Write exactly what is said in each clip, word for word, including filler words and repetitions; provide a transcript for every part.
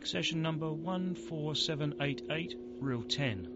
session number one four seven eight eight, reel ten.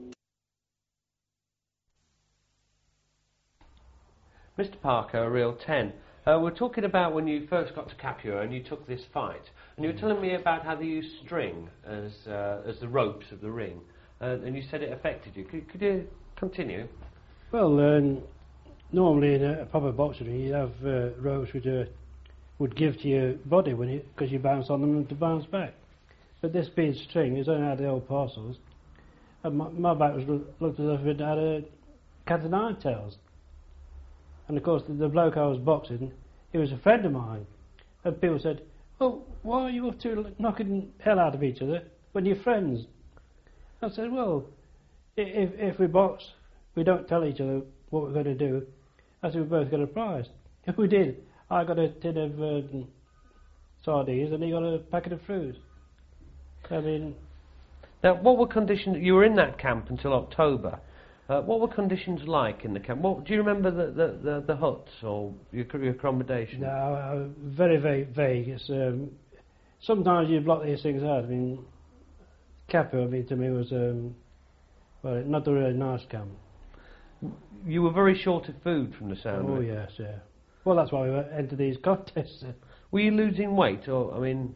Mister Parker, reel ten. Uh, we're talking about when you first got to Capua and you took this fight, and you were telling me about how they use string as uh, as the ropes of the ring, uh, and you said it affected you. Could, could you continue? Well, um, normally in a, a proper boxing ring, you have uh, ropes which uh, would give to your body when you because you bounce on them to bounce back. But this being string, it's only had the old parcels, and my, my back was looked as if it had a cat o' nine tails. And of course, the, the bloke I was boxing, he was a friend of mine. And people said, "Oh, why are you up to knocking hell out of each other when you're friends?" I said, "Well, if if we box, we don't tell each other what we're going to do. I said we both got a prize." And we did. I got a tin of um, sardines, and he got a packet of fruit. I mean, now, what were conditions? You were in that camp until October. Uh, what were conditions like in the camp? What, do you remember the, the, the, the huts or your, your accommodation? No, uh, very, very vague. It's, um, sometimes you block these things out. I mean, Capua, I mean, to me was um, well, not a really nice camp. You were very short of food from the sound Oh of it. yes, yeah. Well, that's why we went into these contests. Were you losing weight, or I mean?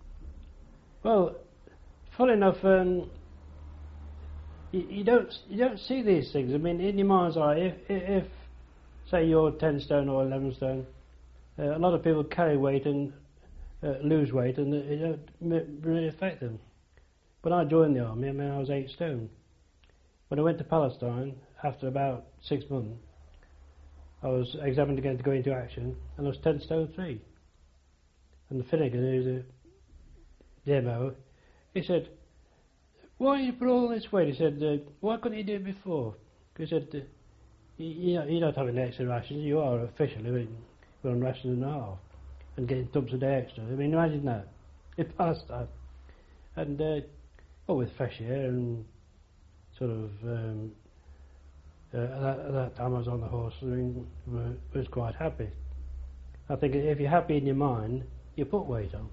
Well, funny enough, um, you, you don't you don't see these things. I mean, in your mind's eye, if, if, if say you're ten stone or eleven stone, uh, a lot of people carry weight and uh, lose weight, and it don't m- really affect them. When I joined the army, I mean, I was eight stone. When I went to Palestine, after about six months, I was examined again to go into action, and I was ten stone three. And the Finnegan, who's a demo, he said, "Why you put all this weight?" He said, uh, "Why couldn't you do it before?" He said, uh, you, know, "You're not having extra rations. You are officially on ration and a half, and getting tubs a day extra." I mean, imagine that in Palestine, and uh, well, with fresh air and sort of. Um, uh, at, that, at that time, I was on the horse. I mean, was quite happy. I think if you're happy in your mind, you put weight on.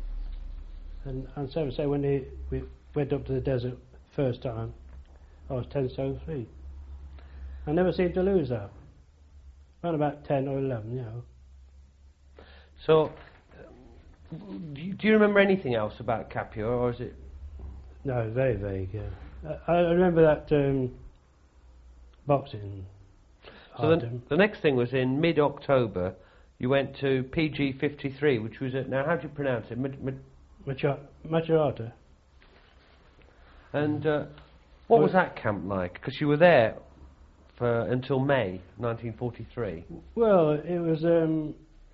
And, and so say when they, we went up to the desert first time, I was ten stone three. I never seemed to lose that. Around about ten or eleven, you know. So, uh, do, you, do you remember anything else about Capua, or is it? No, very vague. Yeah. I, I remember that um, boxing. So the, the next thing was in mid-October. You went to P G fifty-three, which was at, now how do you pronounce it? Mid, mid Macerata. And uh, what was that camp like? Because you were there for until May nineteen forty-three. Well, it was um,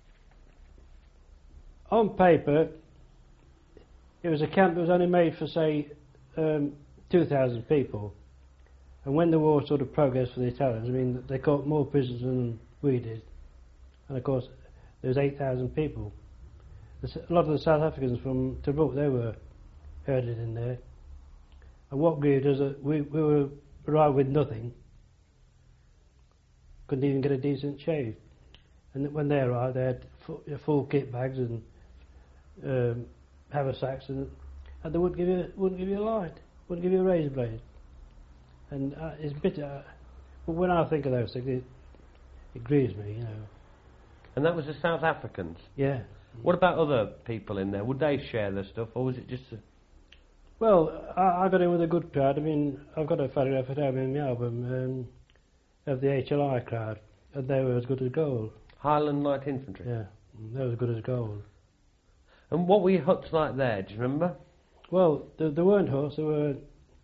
on paper. It was a camp that was only made for say um, two thousand people, and when the war sort of progressed for the Italians, I mean, they caught more prisoners than we did, and of course there was eight thousand people. A lot of the South Africans from Tobruk, they were herded in there. And what grieved us, that we, we were arrived with nothing. Couldn't even get a decent shave. And when they arrived, they had full, full kit bags and um, haversacks, and, and they wouldn't give you wouldn't give you a light, wouldn't give you a razor blade. And uh, it's bitter. But when I think of those things, it, it grieves me, you know. And that was the South Africans? Yeah. What about other people in there? Would they share their stuff, or was it just a... Well, I, I got in with a good crowd. I mean, I've got a photograph at home in my album um, of the H L I crowd, and they were as good as gold. Highland Light Infantry? Yeah, they were as good as gold. And what were your huts like there, do you remember? Well, there, there weren't huts, there were...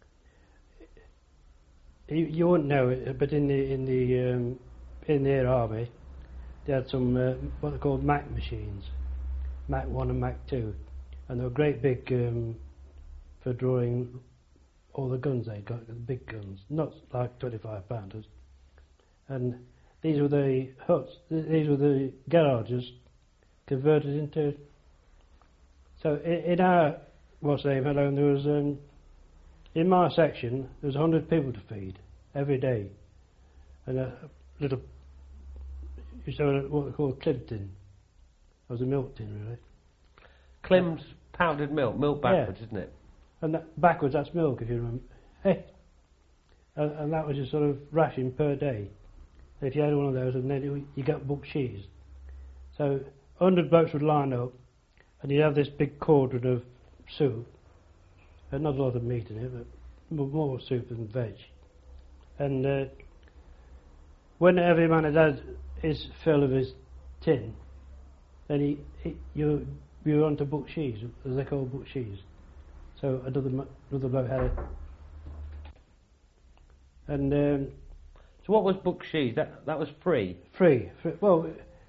You, you wouldn't know it, but in the in the um, in their army, they had some uh, what they called Mac machines. Mac one and Mac two, and they were great big um, for drawing all the guns they got, the big guns, not like twenty-five pounders. And these were the huts, th- these were the garages converted into. So in, in our what's name, hello, there was um, in my section there was a hundred people to feed every day, and a little, you saw what they call a Clinton. It was a milk tin, really. Clem's powdered milk, milk backwards, Yeah. isn't it? And that, backwards, that's milk, if you remember. Hey. And, and that was your sort of ration per day. If you had one of those, and then you, you got book cheese. So, a hundred blokes would line up, and you'd have this big cauldron of soup. And not a lot of meat in it, but more, more soup than veg. And uh, when every man had had his fill of his tin, then he, he, you, you were on to book cheese, as they call book cheese. So another, m- another bloke had it. And um, So what was book cheese? That that was free. free, free. Well,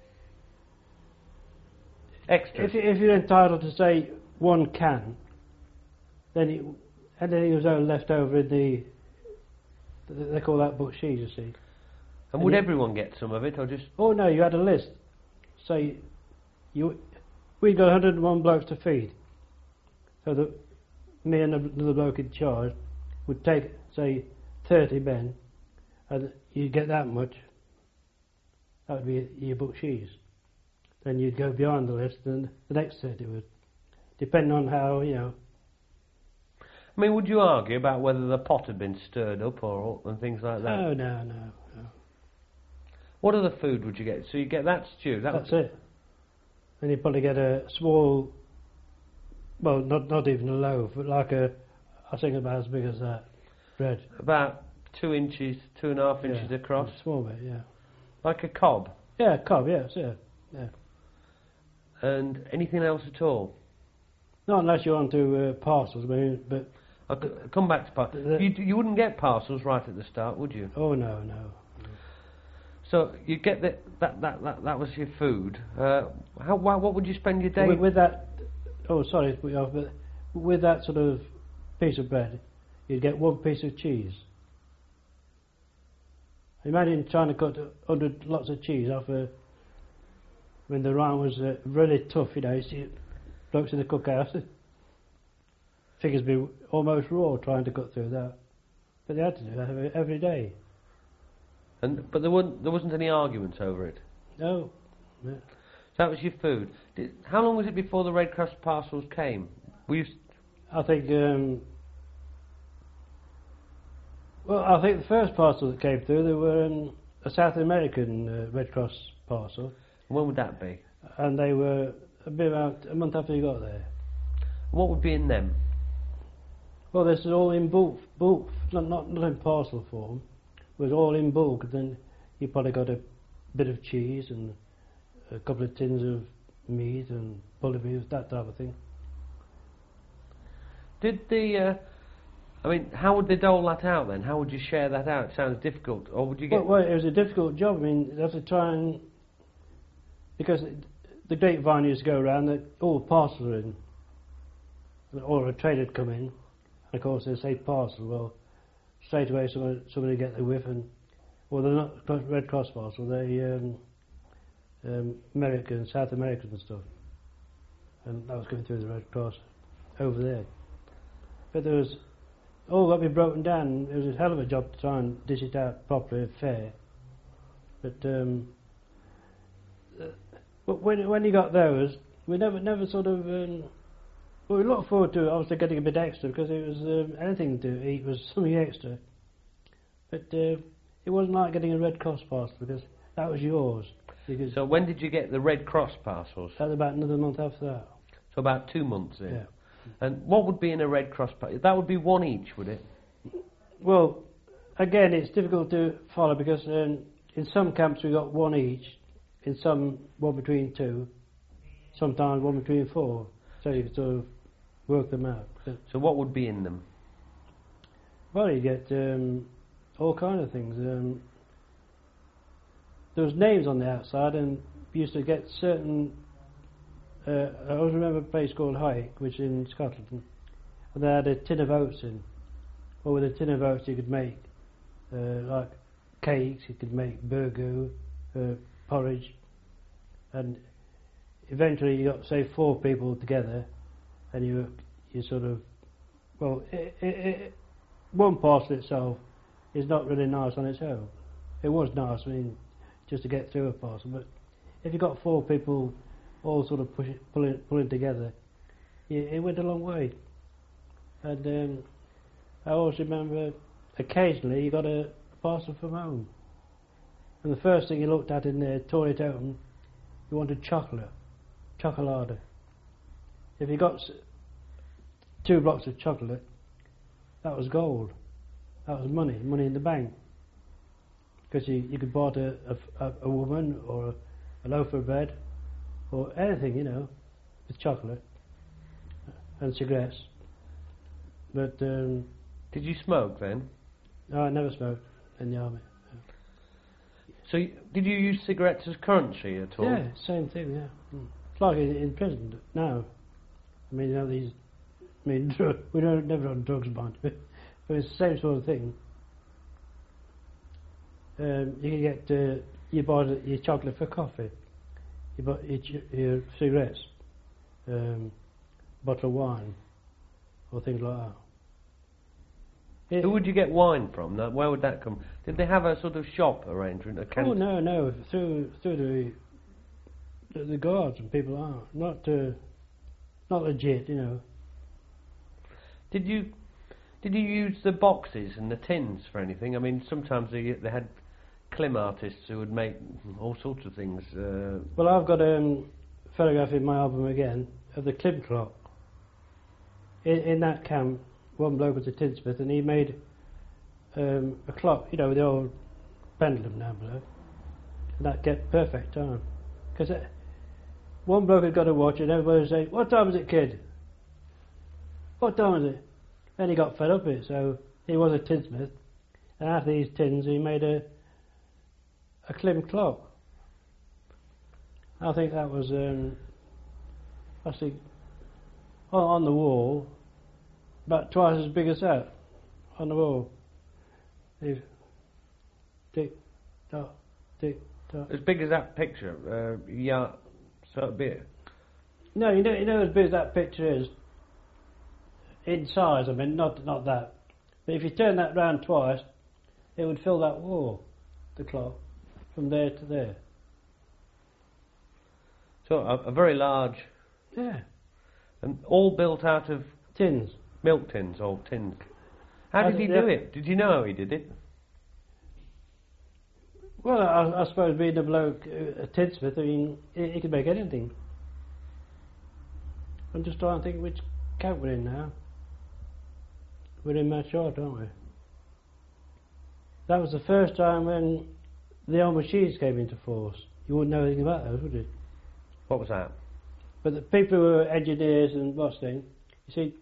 Extra. if, you- if you're entitled to say one can, then it, and then it was only left over in the, th- they call that book cheese, you see. And would you- everyone get some of it, or just... Oh no, you had a list. Say, you, we'd got one hundred and one blokes to feed. So that me and another bloke in charge would take, say, thirty men, and you'd get that much. That would be your book cheese. Then you'd go beyond the list, and the next thirty would, depending on how, you know. I mean, would you argue about whether the pot had been stirred up or and things like that? No, no, no, no. What other food would you get? So you get that stew. That That's was, it. And you'd probably get a small, well, not not even a loaf, but like a, I think about as big as that, bread. about two inches, two and a half inches Yeah, across, a small bit, yeah. like a cob. Yeah, cob, yes, yeah, yeah. And anything else at all? Not unless you're onto uh, parcels, I mean, but I'll c- come back to parcels. The- You, d- you wouldn't get parcels right at the start, would you? oh no, no. So you get the, that, that, that, that was your food. Uh, how, wha- what would you spend your day? With, with that, oh sorry to put you off, but with that sort of piece of bread, you'd get one piece of cheese. Imagine trying to cut a hundred lots of cheese off a, when the rind was uh, really tough, you know, you see blokes in the cookhouse, figures be almost raw trying to cut through that. But they had to do that every, every day. And, but there, wasn't, there wasn't any arguments over it. No. no. So that was your food. Did, how long was it before the Red Cross parcels came? Were you, s- I think, um, well, I think the first parcel that came through, they were um, a South American uh, Red Cross parcel, when would that be? and they were a bit about a month after you got there. What would be in them? Well, this is all in bulk, bulk, not, not, not in parcel form. It was all in bulk, and then you probably got a bit of cheese and a couple of tins of meat and bullet beef, that type of thing. Did the... Uh, I mean, how would they dole that out then? How would you share that out? It sounds difficult. Or would you get... Well, well, it was a difficult job. I mean, you have to try and... Because the grapevine used to go around that all the parcels were in. Or a trader would come in. And of course, they'd say parcel. Well, straight away somebody, somebody get the whiff and... Well, they're not Cro- Red Cross parcel. They're um, um, American, South American and stuff. And that was going through the Red Cross over there. But there was... all got to be broken down. It was a hell of a job to try and dish it out properly and fair. But um, uh, but when when you got those, we never never sort of um, well, we looked forward to obviously getting a bit extra because it was um, anything to eat was something extra. But uh, it wasn't like getting a Red Cross parcel because that was yours. Because So when did you get the Red Cross parcels? that was about another month after that. So about two months in. Yeah. And what would be in a Red Cross parcel? That would be one each, would it? Well, again, it's difficult to follow because um, in some camps we got one each, in some one between two, sometimes one between four. So you can sort of work them out. But, So what would be in them? well, you get um, all kind of things. Um, there was names on the outside, and you used to get certain. Uh, I always remember a place called Hyke, which is in Scotland, and they had a tin of oats in. Well, with a tin of oats you could make uh, like cakes, you could make burgoo, uh, porridge, and eventually you got say four people together, and you you sort of well, it, it, it, one parcel itself is not really nice on its own. It was nice, I mean, just to get through a parcel, but if you got four people all sort of push it, pulling pulling together, it, it went a long way. And um, I always remember, occasionally you got a parcel from home, and the first thing you looked at in there, tore it open, you wanted chocolate, chocolate. If you got s- two blocks of chocolate, that was gold. That was money, money in the bank. Because you, you could buy a, a, a woman or a, a loaf of bread or anything, you know, with chocolate and cigarettes. But um, Did you smoke then? no, I never smoked in the army. So y- did you use cigarettes as currency at all? Yeah, same thing. Yeah, mm. It's like in, in prison now. I mean, you know, these. I mean, dr- we don't never on drugs, mind, but it's the same sort of thing. Um, you can get uh, you buy the- your chocolate for coffee, you buy your, ch- your cigarettes, um, bottle of wine, or things like that. It, Who would you get wine from? Now, where would that come? Did they have a sort of shop arrangement? A oh canteen? no, no, through through the the, the guards and people are not uh, not legit, you know. Did you did you use the boxes and the tins for anything? I mean, sometimes they they had clim artists who would make all sorts of things. Uh, Well, I've got a um, photograph in my album again of the Klim clock. In, in that camp, one bloke was a tinsmith, and he made um, a clock, you know, with the old pendulum down below, and that kept perfect time. Because one bloke had got a watch, and everybody would say, "What time is it, kid? What time is it?" Then he got fed up with it, so he was a tinsmith, and out of these tins, he made a a Klim clock. I think that was um, actually on, on the wall, about twice as big as that on the wall. If tick tock, tick tock. as big as that picture, uh, yeah, so be it. No, you know, you know, as big as that picture is in size. I mean, not not that. But if you turn that round twice, it would fill that wall, the clock, from there to there. So a, a very large, Yeah, and all built out of tins. milk tins or tins. How Uh, did he yeah. do it? Did you know how he did it? Well, I, I suppose being a bloke, uh, a tinsmith, I mean, he, he could make anything. I'm just trying to think which camp we're in now. We're in Machart, aren't we? That was the first time when the old machines came into force. You wouldn't know anything about those, would you? What was that? But the people who were engineers and what's thing, you see,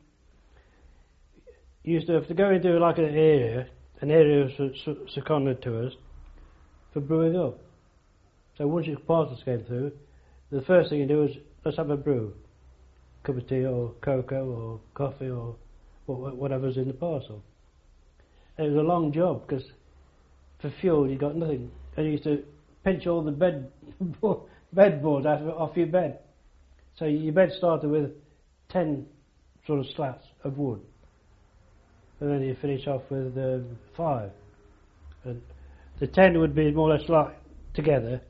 you used to have to go into like an area, an area was se- se- seconded to us for brewing up. So once your parcels came through, the first thing you do is let's have a brew, cup of tea or cocoa or coffee or wha- wha- whatever's in the parcel. And it was a long job because for fuel you got nothing, and you used to pinch all the bed bed boards out of, off your bed. So your bed started with ten sort of slats of wood, and then you finish off with um, five. And the ten would be more or less like together.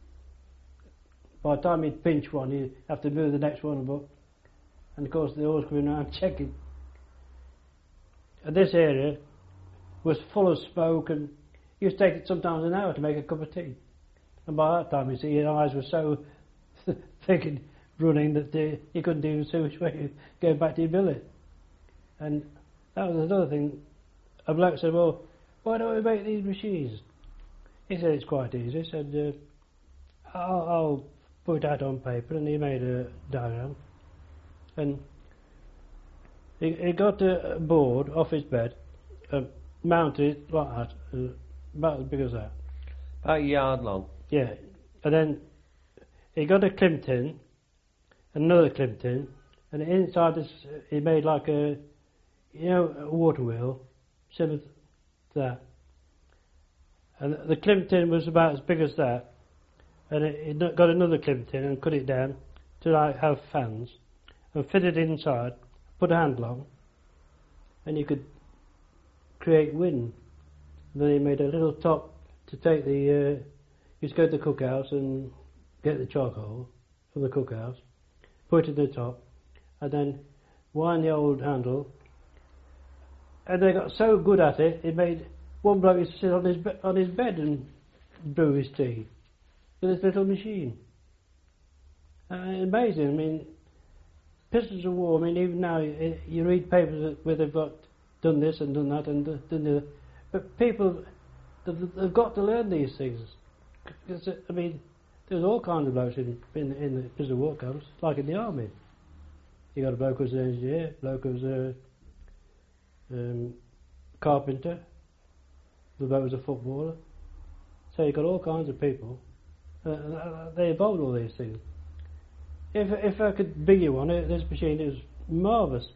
By the time you'd pinch one, you'd have to move the next one above. And of course, they always coming around checking. And this area was full of smoke, and it used to take it sometimes an hour to make a cup of tea. And by that time, you see, your eyes were so thick and running that uh, you couldn't even see which way you go back to your billet. And that was another thing. A bloke said, "Well, why don't we make these machines?" He said, "It's quite easy." He said, uh, I'll, I'll put it out on paper, and he made a diagram. And he, he got a board off his bed, uh, mounted it like that, uh, about as big as that. About a yard long. Yeah, and then he got a Klim tin, another Klim tin, and inside this uh, he made like a, you know, a water wheel, similar to that. And the Klim tin was about as big as that, and it, it got another Klim tin and cut it down to like have fans, and fit it inside, put a handle on, and you could create wind. And then he made a little top to take the. Uh, You just go to the cookhouse and get the charcoal from the cookhouse, put it in the top, and then wind the old handle. And they got so good at it, it made one bloke used to sit on his be- on his bed and brew his tea with this little machine. Uh, amazing. I mean, Pistols of War. I mean, even now you, you read papers where they've got done this and done that and done the, but people they've, they've got to learn these things. Because, I mean, there's all kinds of blokes in in, in the Pistols of War camps, like in the army. You got a bloke who's an engineer, a bloke who's a um, carpenter, the bloke who's a footballer. So you got all kinds of people. Uh, they evolved all these things. If if I could bring you one, this machine is marvellous.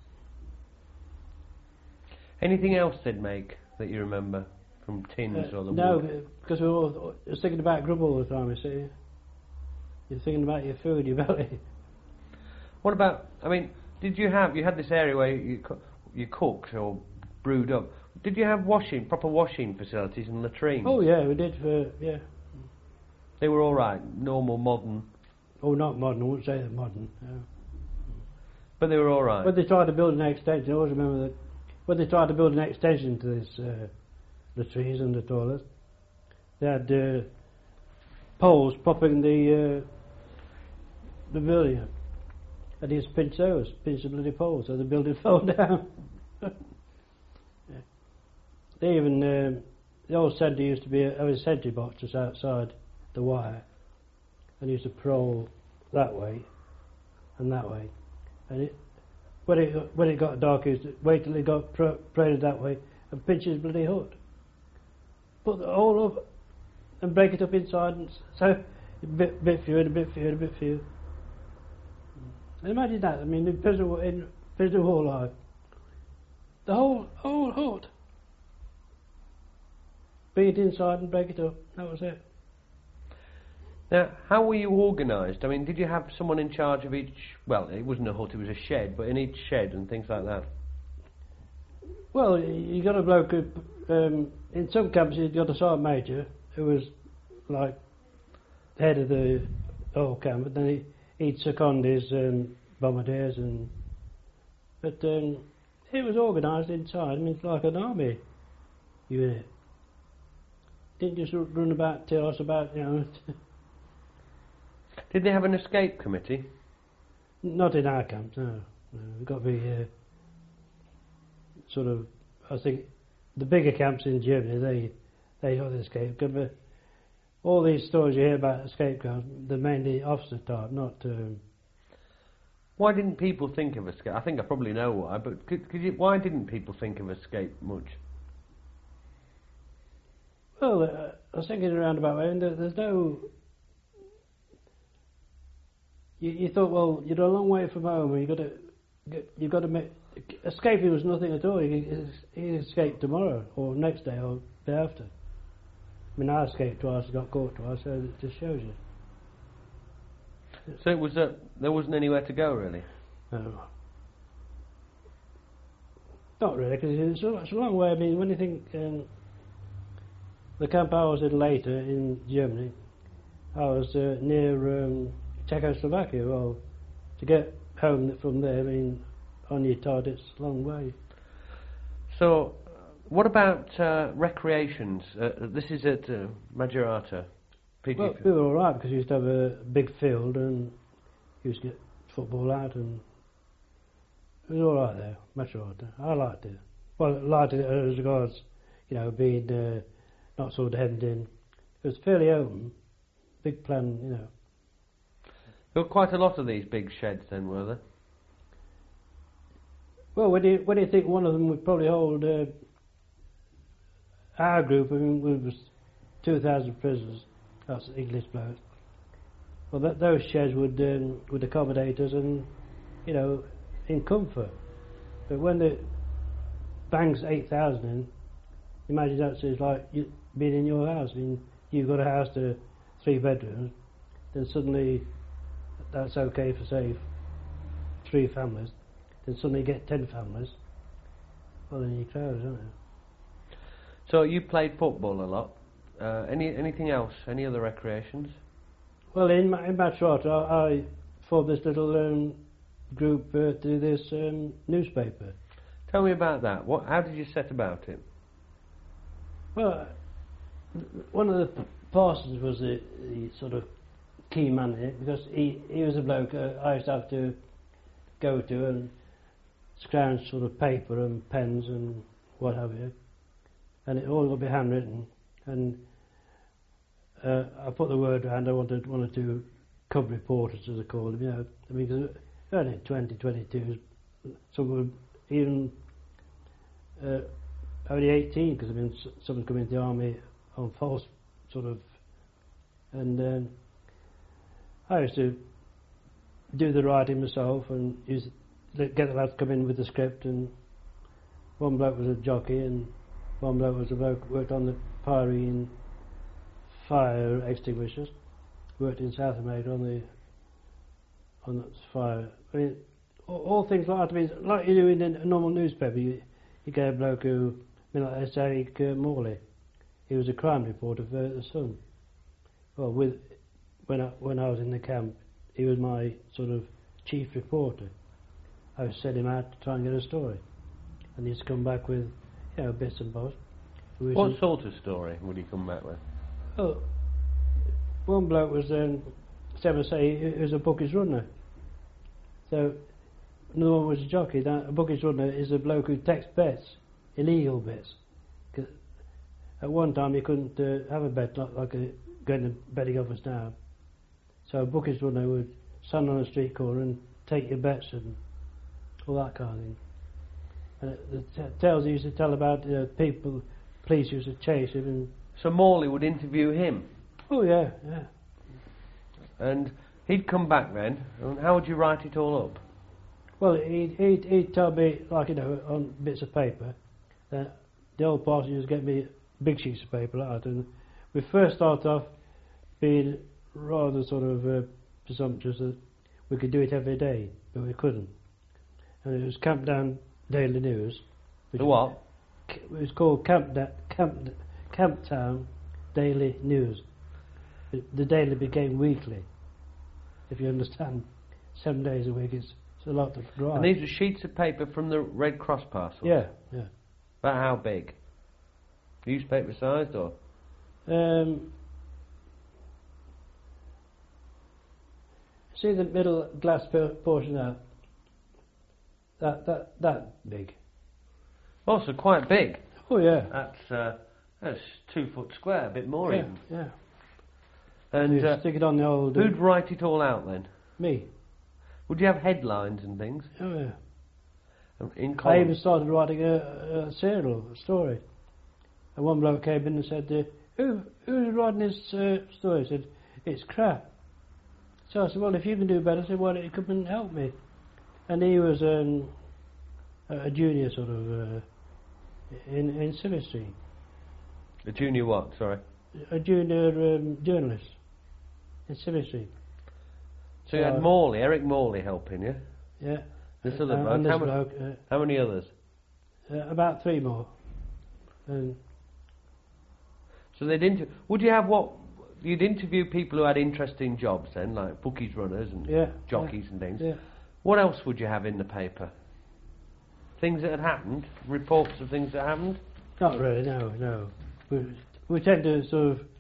Anything else they'd make that you remember from tins Uh, or the no, wood? because we're all we're thinking about grub all the time. You see, you're thinking about your food, your belly. What about? I mean, did you have? You had this area where you co- you cooked or brewed up. Did you have washing, proper washing facilities and latrines? Oh yeah, we did. For, yeah. They were all right, normal, modern, Oh, not modern. I wouldn't say they're modern. No. but they were all right. When they tried to build an extension, I always remember that when they tried to build an extension to this, uh, the trees and the toilet, they had uh, poles propping the uh, the building up. And he just pinched those, pinched the bloody poles, so the building fell down. Yeah. They even, um, the old centre used to be a, a sentry box just outside the wire, and used to prowl that way and that way. And it, when it when it got dark, he used to wait till it got pro- paraded that way and pinch his bloody hut. Put the whole up and break it up inside, and s- so a bit, bit few and a bit few and a bit few. And imagine that. I mean, in prison, in prison hall life, the whole whole hut. Bring it inside and break it up. That was it. Now, how were you organised? I mean, did you have someone in charge of each? Well, it wasn't a hut; it was a shed, but in each shed and things like that. Well, you got a bloke who, um, in some camps, you got a sergeant major who was like head of the whole camp, but then he, he'd second his um, bombardiers, and but um, it was organised inside. I mean, it's like an army unit. Didn't just r- run about, tell us about, you know. Did they have an escape committee? Not in our camps, no. no we've got to be uh, sort of, I think, the bigger camps in Germany, they they got the escape. But all these stories you hear about escape camps, they're mainly officer type, not. Um, Why didn't people think of escape? I think I probably know why, but could, could you, why didn't people think of escape much? well, uh, I was thinking around about way, and there, there's no. You, you thought, well, you're a long way from home, and you got to, you've got to make. Escaping was nothing at all. You can you can escape tomorrow, or next day, or the day after. I mean, I escaped twice, got caught twice, so it just shows you. So it was a, there wasn't anywhere to go really. No. Not really, because it's, a- it's a long way. I mean, when you think um, the camp I was in later in Germany, I was uh, near um, Czechoslovakia. Well, to get home from there, I mean, on your tide, it's a long way. So, uh, what about uh, recreations? Uh, this is at uh, Macerata. P T Well, we were all right because we used to have a big field and used to get football out, and it was all right there. Much all right. I liked it. Well, I liked it as regards, you know, being uh, not sort of hemmed in. It was fairly open, big plan, you know. There were quite a lot of these big sheds then, were there? Well, when do you, when do you think one of them would probably hold uh, our group? I mean, we was two thousand prisoners. That's English blokes. Well, that, those sheds would um, would accommodate us, and you know, in comfort. But when the bangs eight thousand in, imagine that's just like you being in your house. I mean, you've got a house to three bedrooms, then suddenly that's okay for say three families. Then suddenly you get ten families. Well, then you're crowded, aren't you? So you played football a lot. Uh, any anything else? Any other recreations? Well, in my, in Macerata, I, I formed this little um, group uh, to this um, newspaper. Tell me about that. What? How did you set about it? Well, one of the parsons was the, the sort of key man in it, because he, he was a bloke uh, I used to have to go to and scrounge sort of paper and pens and what have you, and it all got to be handwritten, and uh, I put the word round. I wanted one or two cub reporters, as they call them, you know. I mean, because only twenty, twenty-two, some were even uh, only eighteen, because I mean, s- some come into the army on false sort of, and um, I used to do the writing myself and use, get the lads to come in with the script, and one bloke was a jockey and one bloke was a bloke who worked on the pyrene fire extinguishers, worked in South America on the on the fire. I mean, all, all things like that. I mean, like you do in a normal newspaper, you, you get a bloke who, I mean, like Eric uh, Morley, he was a crime reporter for the Sun. Well, with when I when I was in the camp, he was my sort of chief reporter. I would send him out to try and get a story, and he'd come back with, you know, bits and bobs. What sort of story would he come back with? Oh, one bloke was, um, so I say, he was a bookies runner. So another one was a jockey. Now, a bookies runner is a bloke who takes bets, illegal bets. 'Cause at one time you couldn't uh, have a bet like, like a, going to betting office now. So a bookies runner would stand on a street corner and take your bets and all that kind of thing. And the t- tales he used to tell about uh, people, police used to chase him. And So Morley would interview him, oh yeah, yeah. and he'd come back then. And how would you write it all up? Well, he'd, he'd, he'd tell me, like, you know, on bits of paper. Uh, the old parson used to get me big sheets of paper like that. And we first started off being rather sort of uh, presumptuous that we could do it every day, but we couldn't. And it was Camp Down Daily News. The what? It was called Camp da- Camp Camptown Daily News. The, the daily became weekly, if you understand. Seven days a week, it's, it's a lot to write. And these were sheets of paper from the Red Cross parcel? Yeah, yeah. About how big? Newspaper sized or? Um, see the middle glass per- portion out? That, that, that big. Oh, so quite big. Oh, yeah. That's, uh, that's two foot square, a bit more Yeah, even. yeah. And You uh, stick it on the old... uh, who'd write it all out then? Me. Would you have headlines and things? Oh, yeah. In I columns? even started writing a, a serial, a story. And one bloke came in and said, uh, Who, who's writing this uh, story? I said, it's crap. So I said, well, if you can do better, I said, why don't you come and help me? And he was um, a a junior sort of uh, in, in Silvestri. A junior what, sorry? A junior um, journalist in Silvestri. So you had Uh, Morley, Eric Morley helping you. Yeah. This other Uh, bloke. and this How, ma- bloke, uh, how many others? uh, about three more. And So they'd inter- would you have what? You'd interview people who had interesting jobs then, like bookies runners and yeah, jockeys and things. yeah. What else would you have in the paper? Things that had happened, reports of things that happened. Not really, no, no. We, we tend to sort of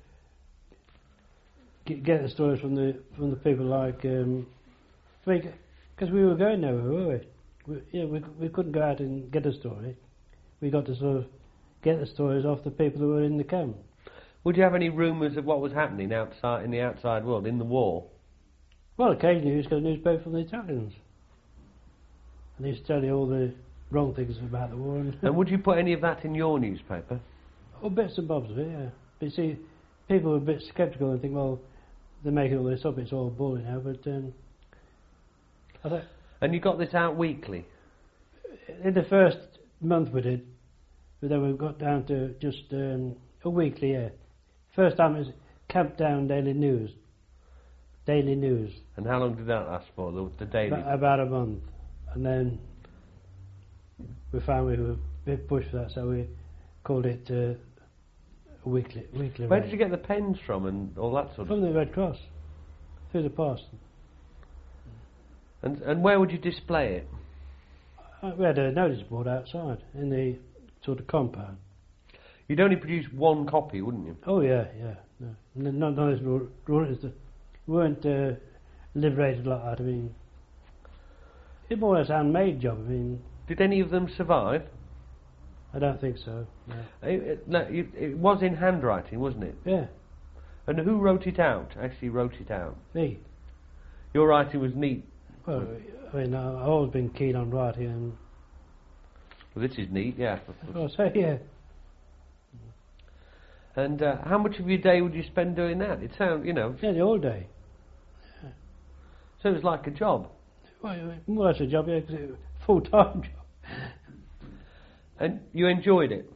get, get the stories from the from the people like, um, because we were going nowhere, were we? we yeah, we we couldn't go out and get a story. We got to sort of get the stories off the people who were in the camp. Would you have any rumours of what was happening outside in the outside world in the war? Well, occasionally we used to get a newspaper from the Italians, and they used to tell you all the wrong things about the war. And And would you put any of that in your newspaper? oh, bits and bobs of it, yeah. But you see, people are a bit sceptical and think, well, they're making all this up, it's all bull now, but um, I thought And you got this out weekly. in the first month we did, but then we got down to just um, a weekly, yeah. First time it was Camp Down Daily News. Daily News. And how long did that last for? The, the daily. About, about a month. And then we found we were a bit pushed for that, so we called it uh, a weekly. weekly Where rate. did you get the pens from and all that sort of From the Red Cross, through the parson. And and where would you display it? Uh, we had a notice board outside in the sort of compound. You'd only produce one copy, wouldn't you? Oh yeah, yeah. No, none none of those were- drawings that weren't uh, liberated like that. I mean, it's more or less a handmade job. I mean, Did any of them survive? I don't think so. No. It, it, no, it, it was in handwriting, wasn't it? Yeah, And who wrote it out? Actually wrote it out. me. Your writing was neat. Well, I mean, I- I've always been keen on writing, and Well, this is neat, yeah. well, so yeah. And uh, how much of your day would you spend doing that? It sounds, you know, Yeah, the whole day. so it was like a job. Well, more or less a job, yeah, 'cause it was a full-time job. And you enjoyed it.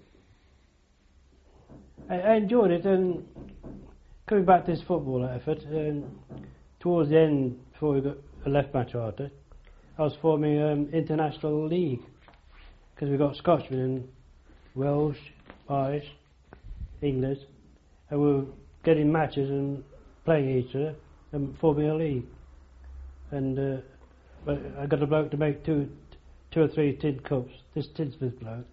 I, I enjoyed it, and coming back to this football effort, and towards the end, before we got a left match after, I was forming um, international league, because we got Scotchmen and Welsh, Irish, English, and we were getting matches and playing each other and forming a league. And uh, but I got a bloke to make two, two or three tin cups. This tinsmith bloke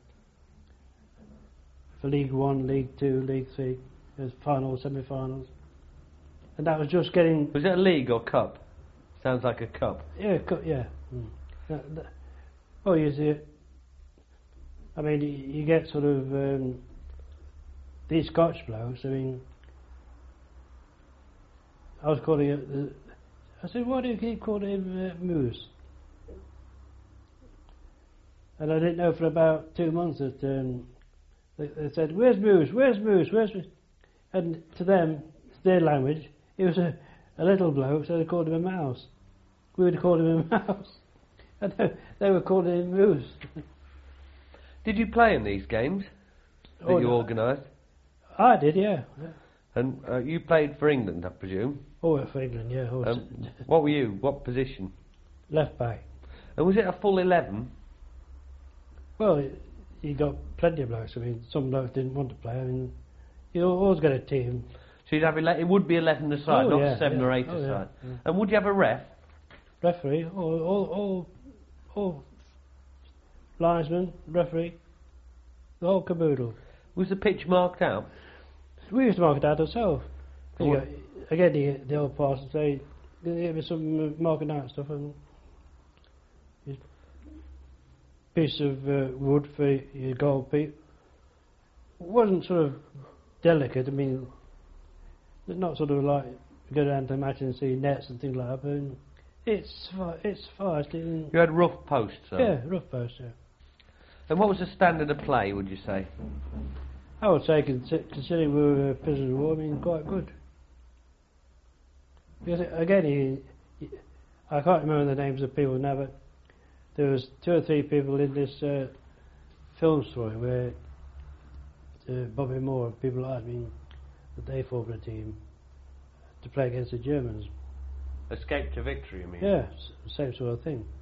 for League One, League Two, League Three. There's finals, semi-finals, and that was just getting. Was it a league or cup? Sounds like a cup. Yeah, cu- yeah. Mm. That, that, oh, you see, I mean, you, you get sort of um, these Scotch blokes. I mean, I was calling it. Uh, I said, "Why do you keep calling him uh, Moose?" And I didn't know for about two months that um, they, they said, "Where's Moose? Where's Moose? Where's Moose?" And to them, their language, he was a, a little bloke, so they called him a mouse. We would call him a mouse. And they, they were calling him Moose. Did you play in these games that Oh, you no. organised? I did, yeah. And uh, you played for England, I presume. Oh, for England, yeah. Oh, Um, what were you? What position? left back. And was it a full eleven? Well, you got plenty of blokes. I mean, some blokes didn't want to play. I mean, you always got a team. So you'd have ele- it would be eleven aside, Oh, not yeah, seven yeah. or eight Oh, yeah, aside. yeah. And would you have a ref? Referee, all, all, all, all linesman, referee, the whole caboodle. Was the pitch marked out? We used to mark it out ourselves. Oh, You what- got, again, you get the old parsons say, give me some uh, marking out stuff, and a piece of uh, wood for your goal peep. It wasn't sort of delicate. I mean, it's not sort of like go down to the match and see nets and things like that. But it's fi- it's fast. And, You had rough posts, though. yeah, rough post. Yeah. And what was the standard of play, would you say? I would say, consi- considering we were prisoners of war, I mean, quite good. Because again, he, he, I can't remember the names of people now, but there was two or three people in this uh, film story where uh, Bobby Moore and people like that, I mean, that they formed a team to play against the Germans. Escape to victory, you mean? Yeah, s- same sort of thing.